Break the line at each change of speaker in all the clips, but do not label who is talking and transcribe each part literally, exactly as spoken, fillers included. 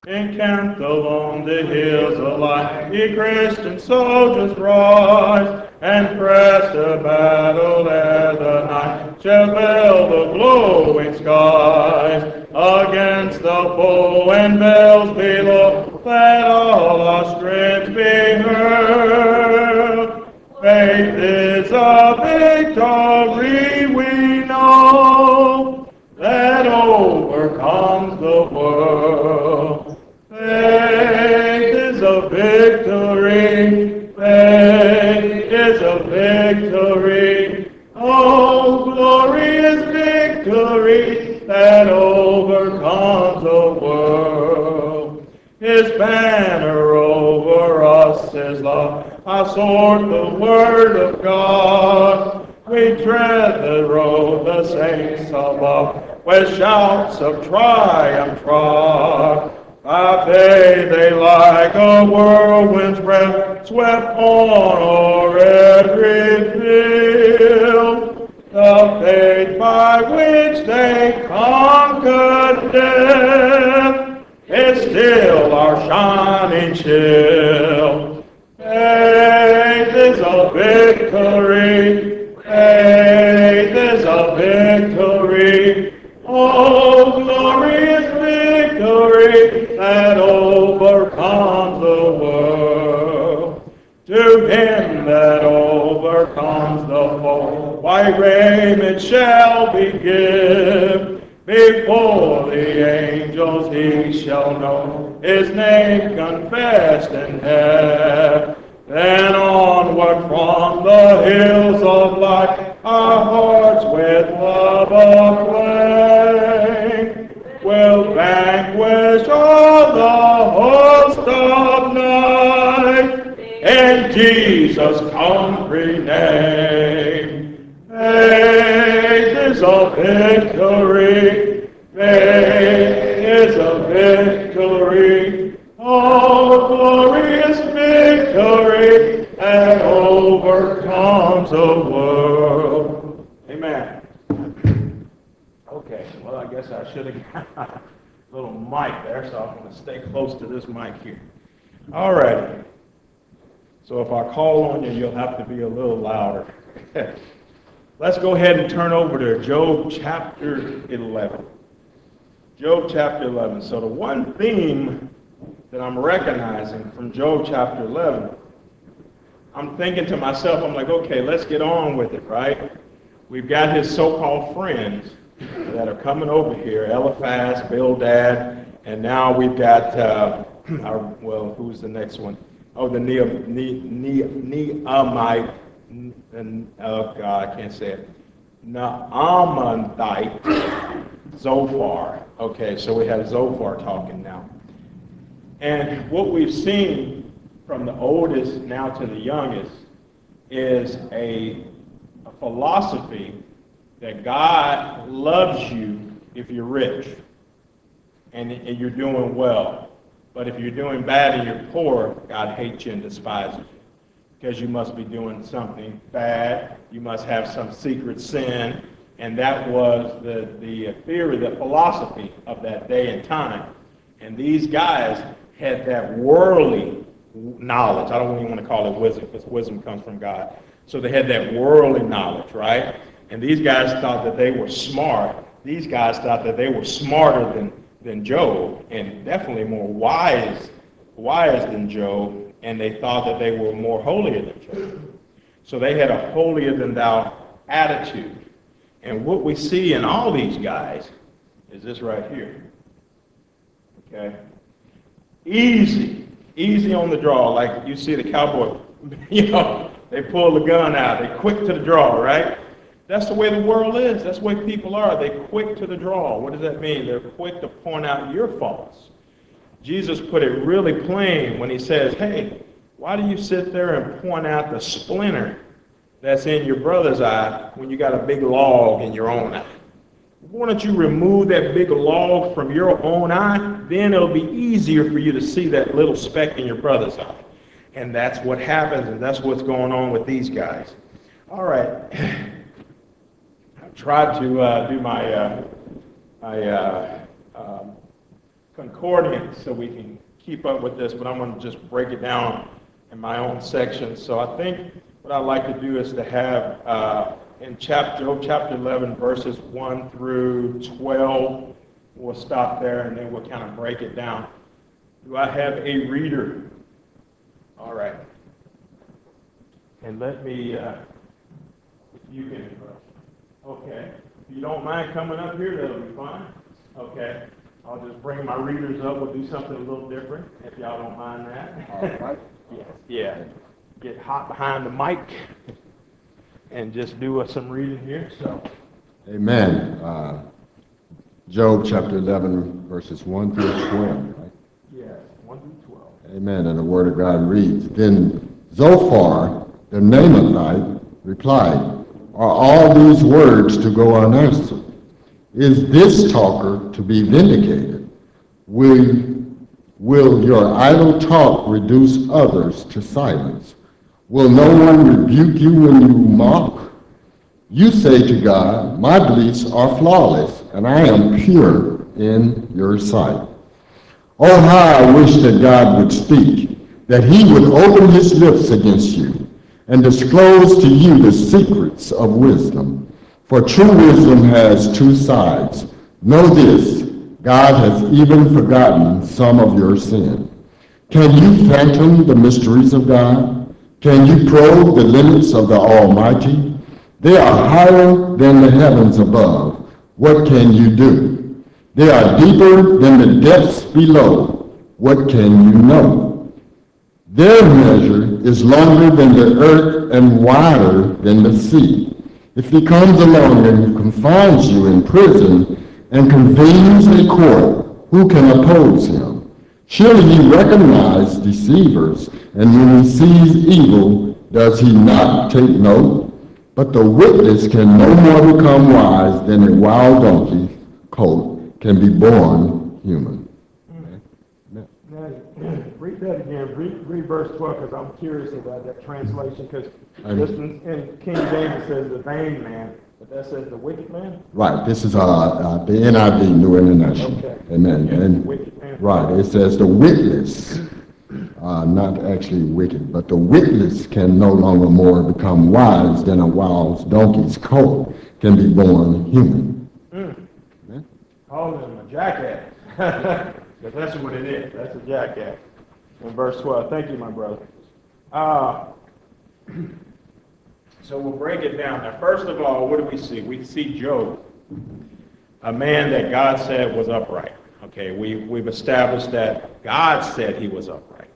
Encamped along the hills alike, ye Christian soldiers rise, and press the battle ere the night shall veil the glowing skies. Against the foe and bells below, let all our strength be hurled. Faith is a victory we know, that overcomes the world. Faith is a victory, faith is a victory. Oh, glorious victory that overcomes the world. His banner over us is love, our sword, the word of God. We tread the road the saints above, with shouts of triumph trod. By day they like a whirlwind's breath, swept on o'er every field. The faith by which they conquered death is still our shining shield. Faith is a victory, faith is a victory. Oh, glorious victory that overcomes the world. To him that overcomes the foe, white raiment shall be given. Before the angels he shall know his name confessed in heaven. Then onward from the hills of light, our hearts with love aflame will vanquish all the host of night in Jesus' conquering name. Faith is a victory, faith is a victory. Oh, glorious victory that overcomes the world. Amen. Okay, well, I guess I should have got a little mic there, so I'm going to stay close to this mic here. All right. So if I call on you, you'll have to be a little louder. Let's go ahead and turn over to Job chapter eleven. Job chapter eleven. So the one theme that I'm recognizing from Job chapter eleven, I'm thinking to myself, I'm like, okay, let's get on with it, right? We've got his so-called friends that are coming over here, Eliphaz, Bildad, and now we've got, uh, our, well, who's the next one? Oh, the Neamite, and oh God, I can't say it. Naamanite, Zophar. Okay, so we have Zophar talking now. And what we've seen from the oldest now to the youngest is a, a philosophy that God loves you if you're rich and, and you're doing well. But if you're doing bad and you're poor, God hates you and despises you because you must be doing something bad. You must have some secret sin. And that was the, the theory, the philosophy of that day and time. And these guys had that worldly knowledge. I don't even want to call it wisdom because wisdom comes from God. So they had that worldly knowledge, right? And these guys thought that they were smart. These guys thought that they were smarter than, than Job and definitely more wise, wise than Job. And they thought that they were more holier than Job. So they had a holier than thou attitude. And what we see in all these guys is this right here. Okay? Easy. Easy on the draw. Like you see the cowboy, you know, they pull the gun out. They're quick to the draw, right? That's the way the world is. That's the way people are. They're quick to the draw. What does that mean? They're quick to point out your faults. Jesus put it really plain when he says, hey, why do you sit there and point out the splinter that's in your brother's eye when you got a big log in your own eye? Why don't you remove that big log from your own eye? Then it'll be easier for you to see that little speck in your brother's eye. And that's what happens, and that's what's going on with these guys. All right. I've tried to uh, do my, uh, my uh, um, concordance so we can keep up with this, but I'm going to just break it down in my own section. So I think what I'd like to do is to have uh, in chapter, Job chapter eleven, verses one through twelve, we'll stop there and then we'll kind of break it down. Do I have a reader? All right. And let me, uh, if you can, okay. If you don't mind coming up here, that'll be fine. Okay. I'll just bring my readers up. We'll do something a little different, if y'all don't mind that.
All right.
Yes. Yeah. Get hot behind the mic and just do uh, some reading here. So.
Amen. Uh, Job chapter eleven, verses one through twelve. Right?
Yes, one through twelve.
Amen. And the word of God reads, Then Zophar, the Naamathite, replied, Are all these words to go unanswered? Is this talker to be vindicated? Will, will your idle talk reduce others to silence? Will no one rebuke you when you mock? You say to God, My beliefs are flawless, and I am pure in your sight. Oh, how I wish that God would speak, that he would open his lips against you and disclose to you the secrets of wisdom. For true wisdom has two sides. Know this, God has even forgotten some of your sin. Can you fathom the mysteries of God? Can you probe the limits of the Almighty? They are higher than the heavens above. What can you do? They are deeper than the depths below. What can you know? Their measure is longer than the earth and wider than the sea. If he comes along and confines you in prison and convenes a court, who can oppose him? Surely he recognizes deceivers, and when he sees evil, does he not take note? But the witless can no more become wise than a wild donkey colt can be born human.
Now, read that again. Read, read verse twelve, because I'm curious about that translation, because this in, in King James says the vain man, but that says the wicked man?
Right. This is uh, uh, the N I V, New International.
Okay.
Amen.
Okay.
And,
Wicked man.
right. It says the witless, uh, not actually wicked, but the witless can no longer more become wise than a wild donkey's colt can be born human.
Mm. Amen. Calling him a jackass. But that's what it is. That's a jackass. In verse twelve. Thank you, my brother. Uh, so we'll break it down. Now, first of all, what do we see? We see Job, a man that God said was upright. Okay, we, we've established that God said he was upright.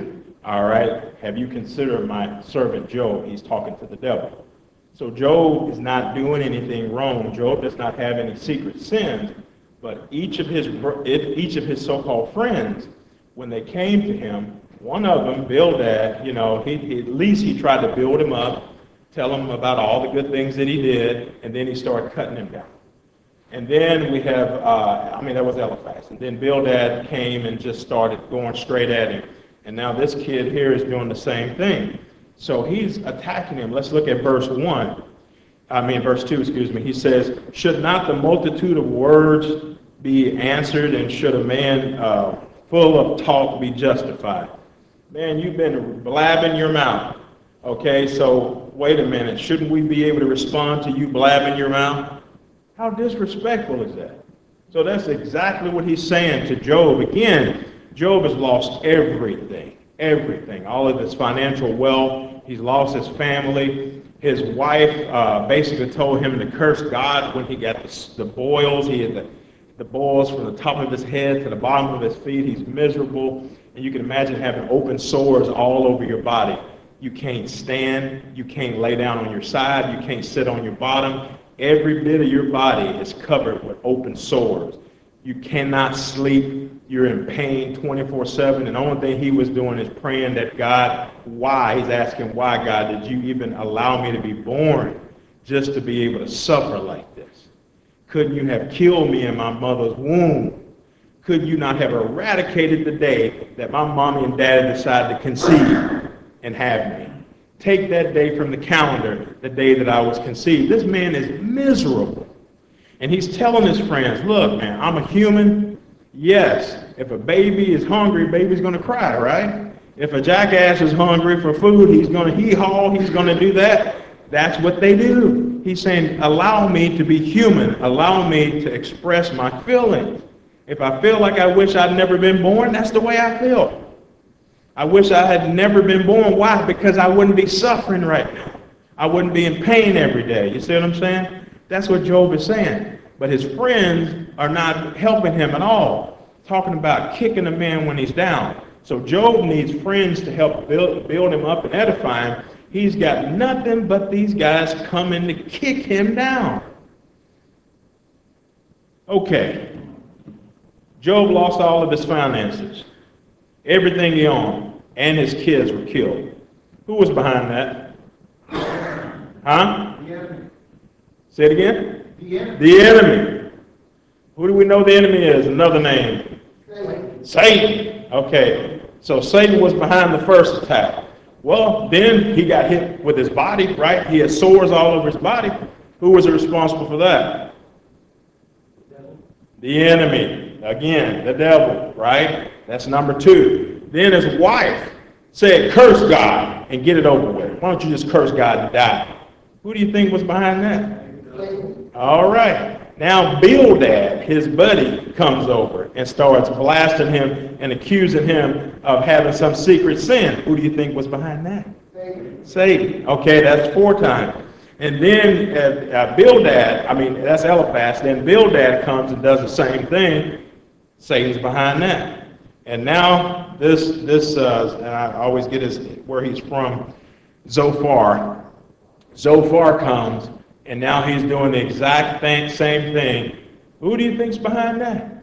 All right? Have you considered my servant Job? He's talking to the devil. So Job is not doing anything wrong. Job does not have any secret sins. But each of his each of his so-called friends, when they came to him, one of them, Bildad, you know, he, he, at least he tried to build him up, tell him about all the good things that he did, and then he started cutting him down. And then we have, uh, I mean, that was Eliphaz. And then Bildad came and just started going straight at him. And now this kid here is doing the same thing. So he's attacking him. Let's look at verse one. I mean, verse two, excuse me. He says, should not the multitude of words be answered, and should a man uh, full of talk be justified? Man, you've been blabbing your mouth. Okay, so wait a minute. Shouldn't we be able to respond to you blabbing your mouth? How disrespectful is that? So that's exactly what he's saying to Job. Again, Job has lost everything, everything, all of his financial wealth. He's lost his family. His wife uh, basically told him to curse God when he got the, the boils. He had the, the boils from the top of his head to the bottom of his feet. He's miserable. And you can imagine having open sores all over your body. You can't stand. You can't lay down on your side. You can't sit on your bottom. Every bit of your body is covered with open sores. You cannot sleep. You're in pain twenty-four seven. And the only thing he was doing is praying that God, why? He's asking, why, God, did you even allow me to be born just to be able to suffer like this? Couldn't you have killed me in my mother's womb? Could you not have eradicated the day that my mommy and daddy decided to conceive and have me? Take that day from the calendar, the day that I was conceived. This man is miserable. And he's telling his friends, look, man, I'm a human. Yes, If a baby is hungry, baby's going to cry, right? If a jackass is hungry for food, he's going to hee-haw, he's going to do that. That's what they do. He's saying, allow me to be human. Allow me to express my feelings. If I feel like I wish I'd never been born, that's the way I feel. I wish I had never been born. Why? Because I wouldn't be suffering right now. I wouldn't be in pain every day. You see what I'm saying? That's what Job is saying. But his friends are not helping him at all. Talking about kicking a man when he's down. So Job needs friends to help build, build him up and edify him. He's got nothing but these guys coming to kick him down. Okay. Job lost all of his finances. Everything he owned. And his kids were killed. Who was behind that? Huh?
The enemy.
Say it again?
The enemy.
The enemy. Who do we know the enemy is? Another name.
Satan.
Satan. Okay. So Satan was behind the first attack. Well, then he got hit with his body, right? He had sores all over his body. Who was responsible for that?
The devil.
The enemy. Again, the devil, right? That's number two. Then his wife said, curse God and get it over with. Why don't you just curse God and die? Who do you think was behind that?
Satan.
All right. Now Bildad, his buddy, comes over and starts blasting him and accusing him of having some secret sin. Who do you think was behind that?
Satan.
Satan. Okay, that's four times. And then uh, uh, Bildad, I mean, that's Eliphaz. Then Bildad comes and does the same thing. Satan's behind that. And now this, this uh, and I always get his, where he's from, Zophar. Zophar comes. And now he's doing the exact thing, same thing. Who do you think's behind that?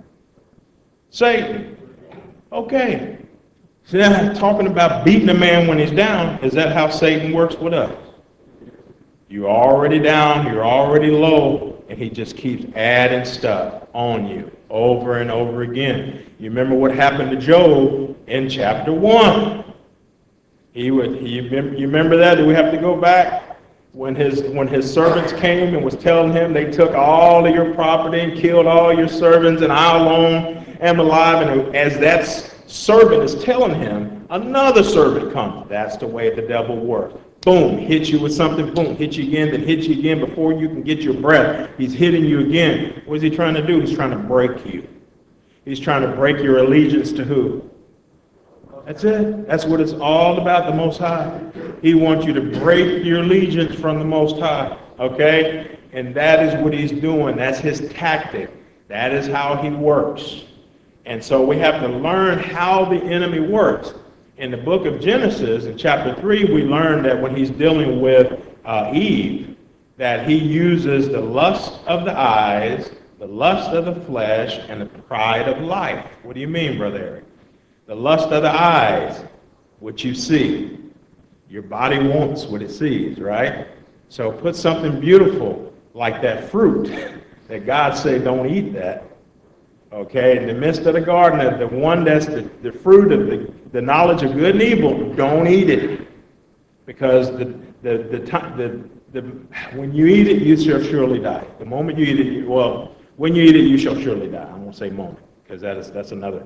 Satan. Okay. So now talking about beating a man when he's down, is that how Satan works with us? You're already down, you're already low, and he just keeps adding stuff on you over and over again. You remember what happened to Job in chapter one. He would, he, you remember that? Do we have to go back? When his, when his servants came and was telling him they took all of your property and killed all your servants and I alone am alive. And as that servant is telling him, another servant comes. That's the way the devil works. Boom, hit you with something, boom, hit you again, then hit you again before you can get your breath. He's hitting you again. What is he trying to do? He's trying to break you. He's trying to break your allegiance to who? That's it. That's what it's all about, the Most High. He wants you to break your allegiance from the Most High, okay? And that is what he's doing. That's his tactic. That is how he works. And so we have to learn how the enemy works. In the book of Genesis, in chapter three, we learn that when he's dealing with uh, Eve, that he uses the lust of the eyes, the lust of the flesh, and the pride of life. What do you mean, Brother Eric? The lust of the eyes, what you see. Your body wants what it sees, right? So put something beautiful like that fruit that God said don't eat that. Okay, in the midst of the garden, the one that's the, the fruit of the, the knowledge of good and evil, don't eat it. Because the the the, the the when you eat it, you shall surely die. The moment you eat it, you, well, when you eat it, you shall surely die. I won't say moment, because that is that's another.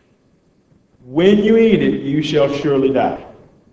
When you eat it, you shall surely die.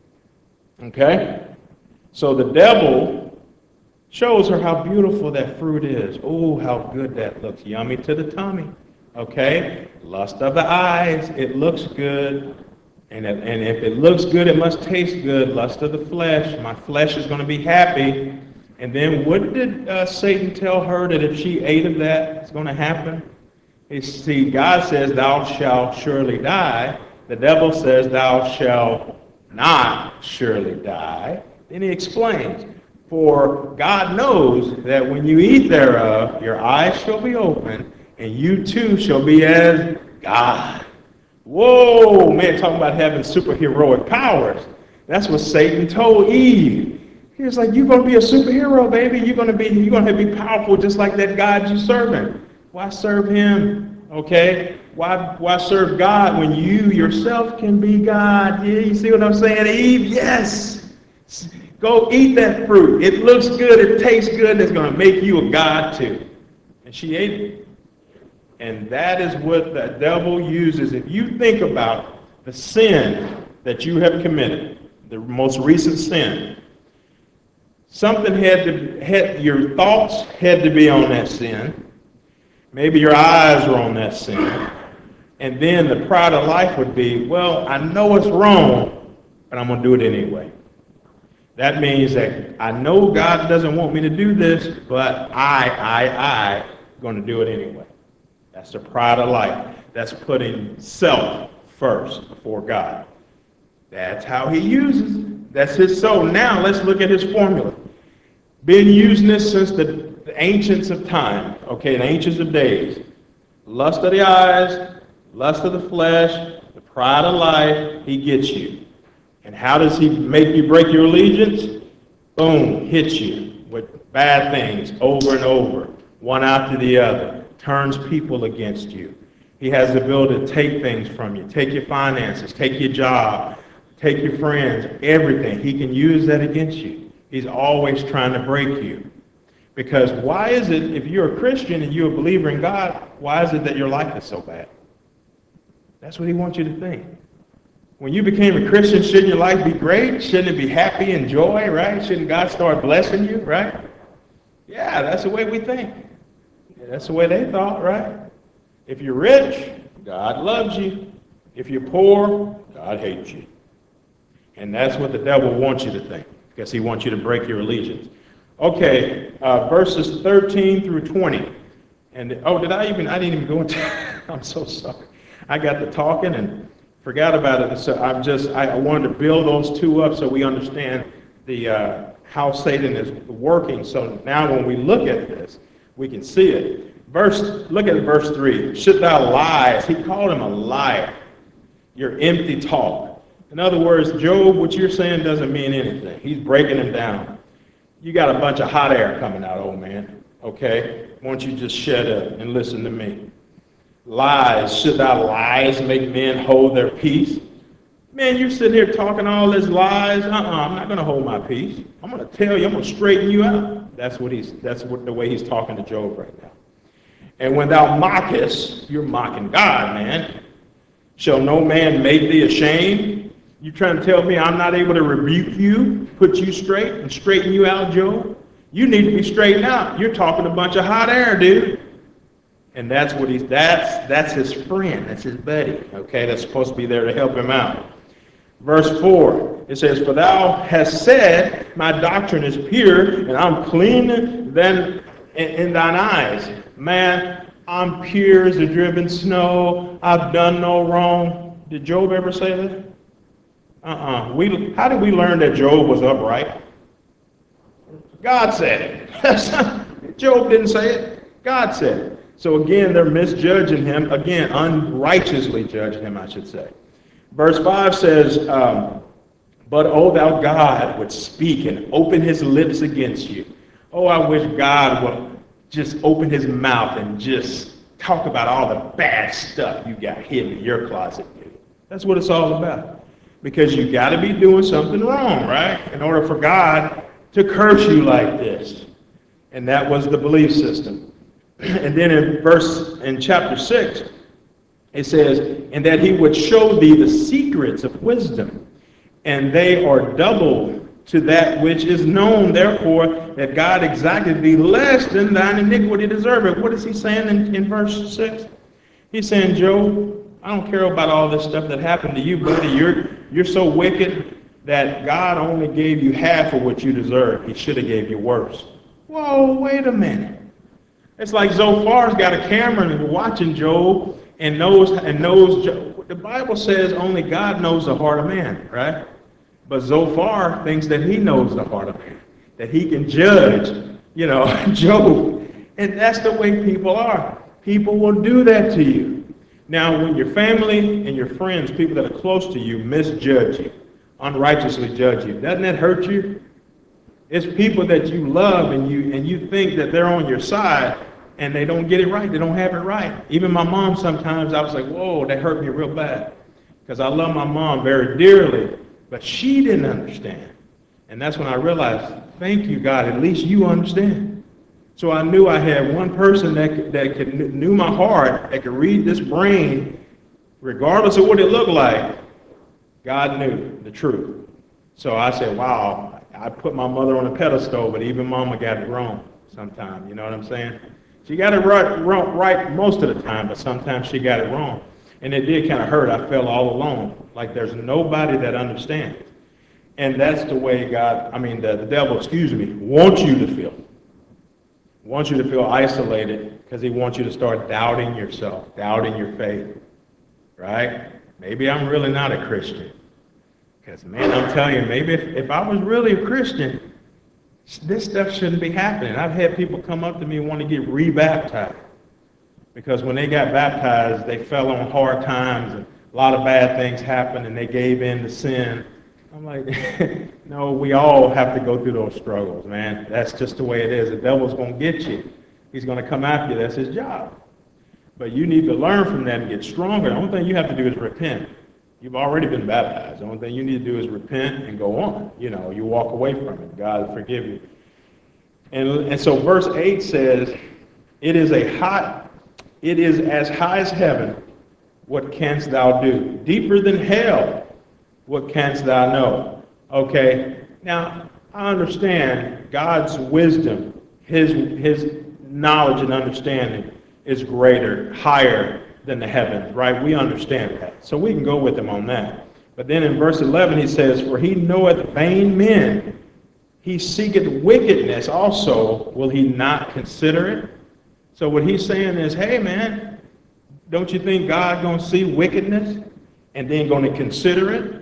Okay? So the devil shows her how beautiful that fruit is. Oh, how good that looks. Yummy to the tummy. Okay? Lust of the eyes. It looks good. And if, and if it looks good, it must taste good. Lust of the flesh. My flesh is going to be happy. And then what did uh, Satan tell her that if she ate of that, it's going to happen? You see, God says, thou shalt surely die. The devil says, thou shalt not surely die. Then he explains, for God knows that when you eat thereof, your eyes shall be opened, and you too shall be as God. Whoa, man, talking about having superheroic powers. That's what Satan told Eve. He was like, you're going to be a superhero, baby. You're going to be, you're going to be powerful just like that God you're serving. Why serve him? Okay? Why, why serve God when you yourself can be God? Yeah, you see what I'm saying, Eve? Yes. Go eat that fruit. It looks good. It tastes good. It's going to make you a God too. And she ate it. And that is what the devil uses. If you think about the sin that you have committed, the most recent sin, something had to, had, your thoughts had to be on that sin. Maybe your eyes were on that sin. And then the pride of life would be, well, I know it's wrong, but I'm going to do it anyway. That means that I know God doesn't want me to do this, but I, I, I, going to do it anyway. That's the pride of life. That's putting self first before God. That's how he uses it. That's his soul. Now let's look at his formula. Been using this since the, the ancients of time, okay, the ancients of days. Lust of the eyes, lust of the flesh, the pride of life, he gets you. And how does he make you break your allegiance? Boom, hits you with bad things over and over, one after the other, turns people against you. He has the ability to take things from you, take your finances, take your job, take your friends, everything. He can use that against you. He's always trying to break you. Because why is it, if you're a Christian and you're a believer in God, why is it that your life is so bad? That's what he wants you to think. When you became a Christian, shouldn't your life be great? Shouldn't it be happy and joy, right? Shouldn't God start blessing you, right? Yeah, that's the way we think. Yeah, that's the way they thought, right? If you're rich, God loves you. If you're poor, God hates you. And that's what the devil wants you to think, because he wants you to break your allegiance. Okay, uh, verses thirteen through twenty. And, oh, did I even, I didn't even go into, I'm so sorry. I got to talking and forgot about it. So I'm just, I wanted to build those two up so we understand the uh, how Satan is working. So now when we look at this, we can see it. Verse, look at verse three. Should thou lies? He called him a liar. Your empty talk. In other words, Job, what you're saying doesn't mean anything. He's breaking him down. You got a bunch of hot air coming out, old man. Okay? Why don't you just shut up and listen to me? Lies. Should thy lies make men hold their peace? Man, you're sitting here talking all this lies. Uh-uh, I'm not going to hold my peace. I'm going to tell you, I'm going to straighten you out. That's what he's, that's what the way he's talking to Job right now. And when thou mockest, you're mocking God, man. Shall no man make thee ashamed? You trying to tell me I'm not able to rebuke you, put you straight, and straighten you out, Job? You need to be straightened out. You're talking a bunch of hot air, dude. And that's what he's, that's, that's his friend. That's his buddy, okay? That's supposed to be there to help him out. Verse four, it says, for thou hast said, my doctrine is pure, and I'm cleaner than in, in thine eyes. Man, I'm pure as the driven snow. I've done no wrong. Did Job ever say that? Uh-uh. We, how did we learn that Job was upright? God said it. Job didn't say it. God said it. So again, they're misjudging him. Again, unrighteously judging him, I should say. Verse five says, um, but O thou God would speak and open his lips against you. Oh, I wish God would just open his mouth and just talk about all the bad stuff you got hidden in your closet, dude. That's what it's all about. Because you got to be doing something wrong, right? In order for God to curse you like this. And that was the belief system. And then in verse, in chapter six, it says, and that he would show thee the secrets of wisdom, and they are double to that which is known, therefore, that God exacted thee less than thine iniquity deserveth. What is he saying in, in verse six? He's saying, Job, I don't care about all this stuff that happened to you, buddy. You're, you're so wicked that God only gave you half of what you deserve. He should have gave you worse. Whoa, wait a minute. It's like Zophar's got a camera and watching Job and knows, and knows Job. The Bible says only God knows the heart of man, right? But Zophar thinks that he knows the heart of man, that he can judge, you know, Job. And that's the way people are. People will do that to you. Now, when your family and your friends, people that are close to you, misjudge you, unrighteously judge you, doesn't that hurt you? It's people that you love and you and you think that they're on your side, and they don't get it right. They don't have it right. Even my mom, sometimes I was like, whoa, that hurt me real bad. Because I love my mom very dearly, but she didn't understand. And that's when I realized, thank you, God, at least you understand. So I knew I had one person that could, that could knew my heart, that could read this brain, regardless of what it looked like. God knew the truth. So I said, wow, I put my mother on a pedestal, but even mama got it wrong sometimes. You know what I'm saying? She got it right, right, right most of the time, but sometimes she got it wrong. And it did kind of hurt. I felt all alone, like there's nobody that understands. And that's the way God, I mean, the, the devil, excuse me, wants you to feel. Wants you to feel isolated because he wants you to start doubting yourself, doubting your faith, right? Maybe I'm really not a Christian. Because, man, I'm telling you, maybe if, if I was really a Christian, this stuff shouldn't be happening. I've had people come up to me and want to get rebaptized. Because when they got baptized, they fell on hard times, and a lot of bad things happened, and they gave in to sin. I'm like, no, we all have to go through those struggles, man. That's just the way it is. The devil's going to get you. He's going to come after you. That's his job. But you need to learn from that and get stronger. The only thing you have to do is repent. You've already been baptized. The only thing you need to do is repent and go on. You know, you walk away from it. God will forgive you. And, and so verse eight says, it is a hot, it is as high as heaven. What canst thou do? Deeper than hell. What canst thou know? Okay, now I understand God's wisdom, his, his knowledge and understanding is greater, higher than the heavens, right? We understand that. So we can go with him on that. But then in verse eleven he says, for he knoweth vain men, he seeketh wickedness also, will he not consider it? So what he's saying is, hey man, don't you think God gonna see wickedness and then gonna consider it?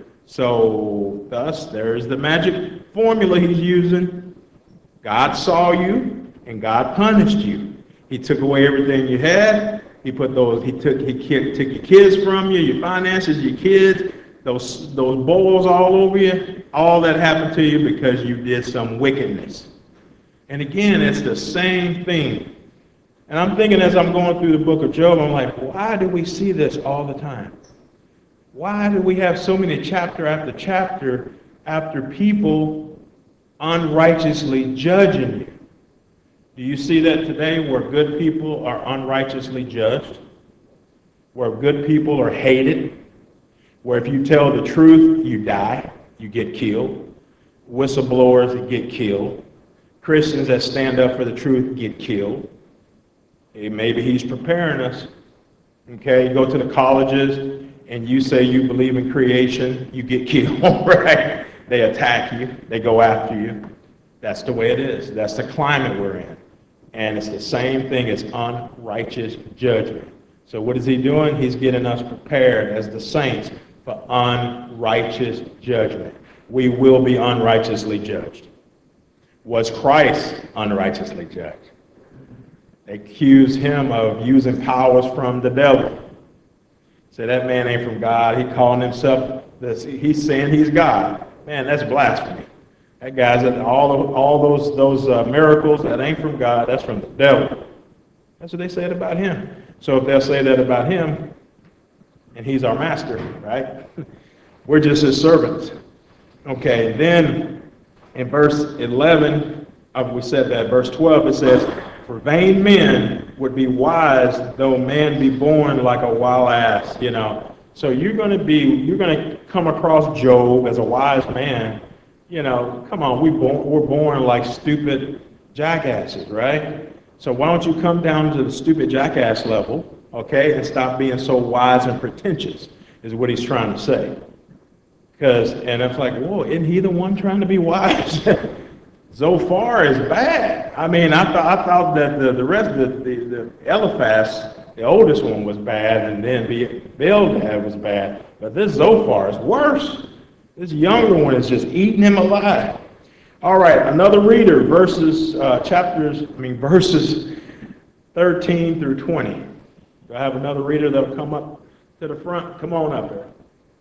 So thus, there's the magic formula he's using. God saw you, and God punished you. He took away everything you had. He put those. He took. He took your kids from you, your finances, your kids, those those bowls all over you. All that happened to you because you did some wickedness. And again, it's the same thing. And I'm thinking as I'm going through the book of Job, I'm like, why do we see this all the time? Why do we have so many chapter after chapter after people unrighteously judging you? Do you see that today where good people are unrighteously judged? Where good people are hated? Where if you tell the truth, you die, you get killed. Whistleblowers get killed. Christians that stand up for the truth get killed. Hey, maybe he's preparing us. Okay, you go to the colleges, and you say you believe in creation, you get killed, right? They attack you, they go after you. That's the way it is. That's the climate we're in. And it's the same thing as unrighteous judgment. So what is he doing? He's getting us prepared as the saints for unrighteous judgment. We will be unrighteously judged. Was Christ unrighteously judged? They accused him of using powers from the devil. Say that man ain't from God. He calling himself, this, he's saying he's God. Man, that's blasphemy. That guy's all all those those uh, miracles that ain't from God. That's from the devil. That's what they said about him. So if they'll say that about him, and he's our master, right? We're just his servants. Okay. Then in verse eleven, uh, we said that. Verse twelve, it says, "For vain men would be wise, though man be born like a wild ass." You know. So you're going to be, you're going to come across Job as a wise man. You know, come on, we born, we're born like stupid jackasses, right? So why don't you come down to the stupid jackass level, okay, and stop being so wise and pretentious, is what he's trying to say. Because, and it's like, whoa, isn't he the one trying to be wise? Zophar is bad. I mean, I thought I thought that the, the rest of the, the, the Eliphaz, the oldest one, was bad, and then Bildad was bad. But this Zophar is worse. This younger one is just eating him alive. All right, another reader, verses, uh, chapters, I mean, verses thirteen through twenty. Do I have another reader that'll come up to the front? Come on up there.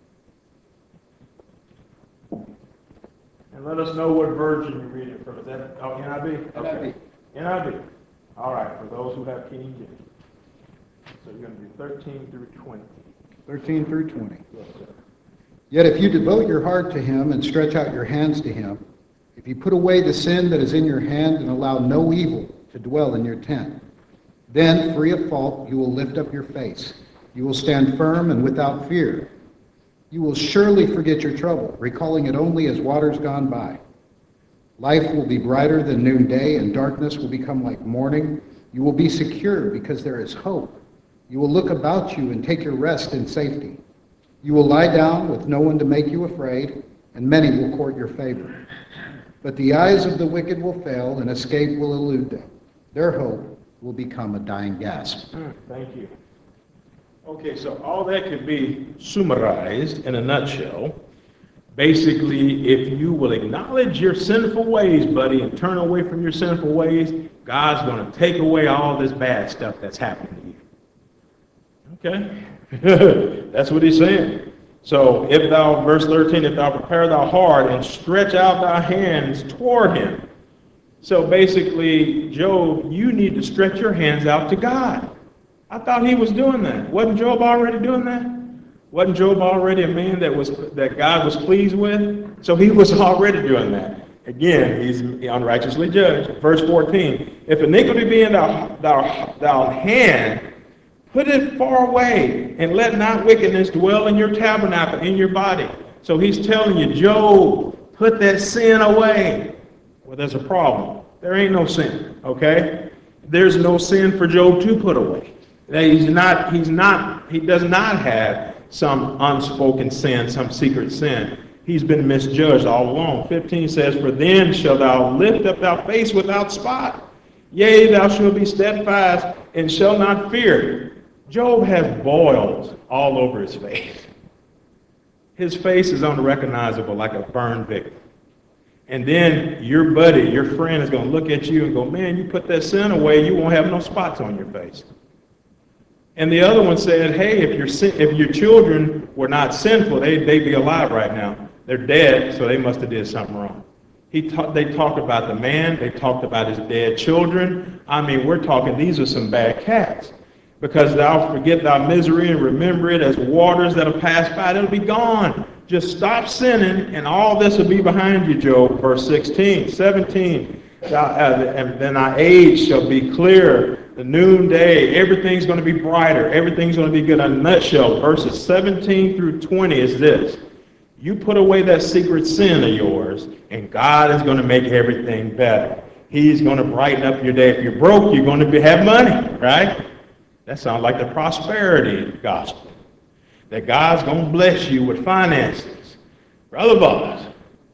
And let us know what version you're reading from. Is that, oh, N I V? Okay. N I V. All right, for those who have King James. So you're going to do thirteen through twenty.
thirteen through twenty.
Yes, sir.
Yet if you devote your heart to him and stretch out your hands to him, if you put away the sin that is in your hand and allow no evil to dwell in your tent. Then, free of fault, you will lift up your face. You will stand firm and without fear. You will surely forget your trouble, recalling it only as waters gone by. Life will be brighter than noonday, and darkness will become like morning. You will be secure because there is hope. You will look about you and take your rest in safety. You will lie down with no one to make you afraid, and many will court your favor. But the eyes of the wicked will fail, and escape will elude them. Their hope will become a dying gasp.
Thank you. Okay, so all that could be summarized in a nutshell. Basically, if you will acknowledge your sinful ways, buddy, and turn away from your sinful ways, God's going to take away all this bad stuff that's happening to you. Okay? That's what he's saying. So, if thou, verse thirteen, if thou prepare thy heart and stretch out thy hands toward him. So basically, Job, you need to stretch your hands out to God. I thought he was doing that. Wasn't Job already doing that? Wasn't Job already a man that was that God was pleased with? So he was already doing that. Again, he's unrighteously judged. Verse fourteen, if iniquity be in thy, thy, thy hand, put it far away, and let not wickedness dwell in your tabernacle, in your body. So he's telling you, Job, put that sin away. Well, there's a problem. There ain't no sin, okay? There's no sin for Job to put away. He's not, he's not, he does not have some unspoken sin, some secret sin. He's been misjudged all along. fifteen says, for then shalt thou lift up thy face without spot. Yea, thou shalt be steadfast and shalt not fear. Job has boils all over his face. His face is unrecognizable like a burned victim. And then your buddy, your friend is going to look at you and go, man, you put that sin away, you won't have no spots on your face. And the other one said, hey, if your if your children were not sinful, they, they'd be alive right now. They're dead, so they must have did something wrong. He ta- they talked about the man. They talked about his dead children. I mean, we're talking, these are some bad cats. Because thou forget thy misery and remember it as waters that have passed by, it'll be gone. Just stop sinning, and all this will be behind you, Job. Verse sixteen, seventeen, thou, uh, and then thy age shall be clear. The noonday, everything's going to be brighter. Everything's going to be good. In a nutshell, verses seventeen through twenty is this. You put away that secret sin of yours, and God is going to make everything better. He's going to brighten up your day. If you're broke, you're going to be, have money, right? That sounds like the prosperity gospel. That God's going to bless you with finances. Brother Boss.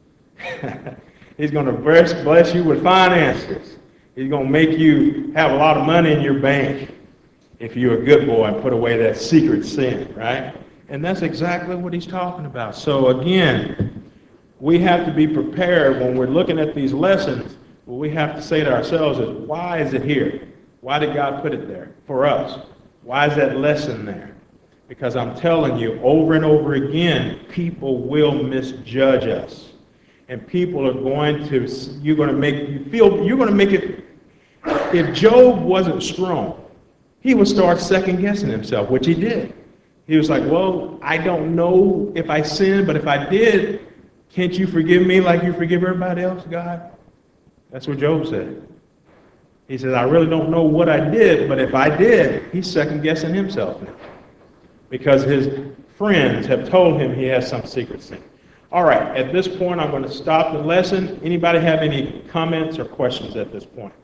He's going to bless, bless you with finances. He's going to make you have a lot of money in your bank if you're a good boy and put away that secret sin, right? And that's exactly what he's talking about. So again, we have to be prepared when we're looking at these lessons. What we have to say to ourselves is, why is it here? Why did God put it there for us? Why is that lesson there? Because I'm telling you, over and over again, people will misjudge us. And people are going to, you're going to make, you feel, you're going to make it, if Job wasn't strong, he would start second guessing himself, which he did. He was like, well, I don't know if I sinned, but if I did, can't you forgive me like you forgive everybody else, God? That's what Job said. He says, I really don't know what I did, but if I did, he's second guessing himself now. Because his friends have told him he has some secret sin. All right, at this point, I'm going to stop the lesson. Anybody have any comments or questions at this point?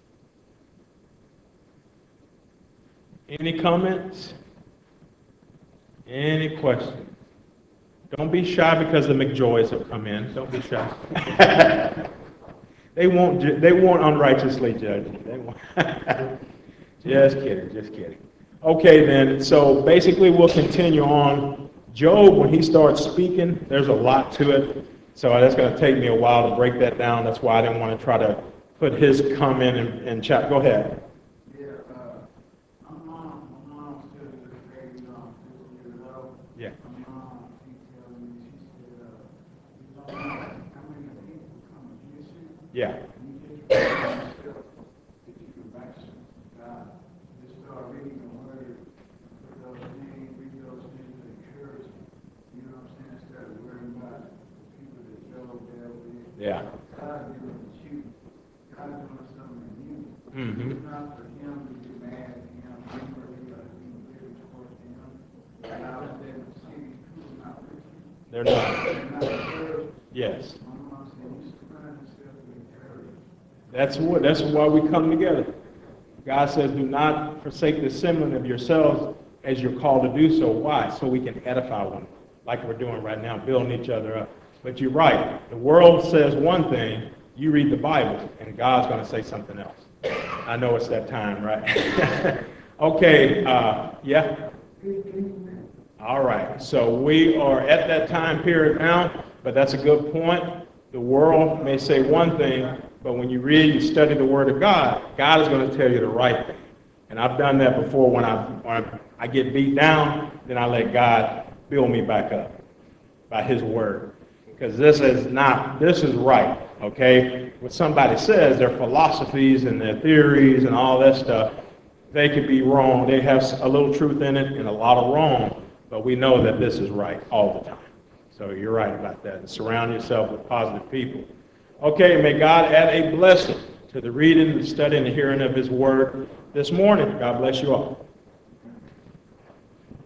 Any comments? Any questions? Don't be shy because the McJoys have come in. Don't be shy. They won't. Ju- they won't unrighteously judge you. They won't. Just kidding. Just kidding. Okay, then. So basically, we'll continue on. Job, when he starts speaking, there's a lot to it. So that's going to take me a while to break that down. That's why I didn't want to try to put his comment in, in chat. Go ahead.
Yeah, uh, my mom, my mom still is very young, fifty years old.
Yeah.
My mom, she told me, she said, uh, you don't know how many people come against you.
Yeah.
And you just remind yourself that you can back God. Just start reading the word, put those things, read those things that encourage you. You know what I'm saying? Instead of worrying about the people that Job dealt with.
Yeah.
God dealing with you. God doing something in you.
Mhm.
It's not for him to be mad at him, or he got to be bitter towards him. And I was there to see these people not with you.
They're not.
They're not encouraged.
Yes.
I'm not saying you surround yourself with encouragement.
That's what, that's why we come together. God says, do not forsake the assembling of yourselves as you're called to do so. Why? So we can edify one, like we're doing right now, building each other up. But you're right. The world says one thing, you read the Bible, and God's going to say something else. I know it's that time, right? Okay, uh, yeah? All right, so we are at that time period now, but that's a good point. The world may say one thing, but when you read and study the Word of God, God is going to tell you the right thing. And I've done that before when I, when I get beat down, then I let God build me back up by His Word. Because this is not, this is right, okay? What somebody says, their philosophies and their theories and all that stuff, they could be wrong. They have a little truth in it and a lot of wrong, but we know that this is right all the time. So you're right about that. And surround yourself with positive people. Okay, may God add a blessing to the reading, the study, and the hearing of His Word this morning. God bless you all.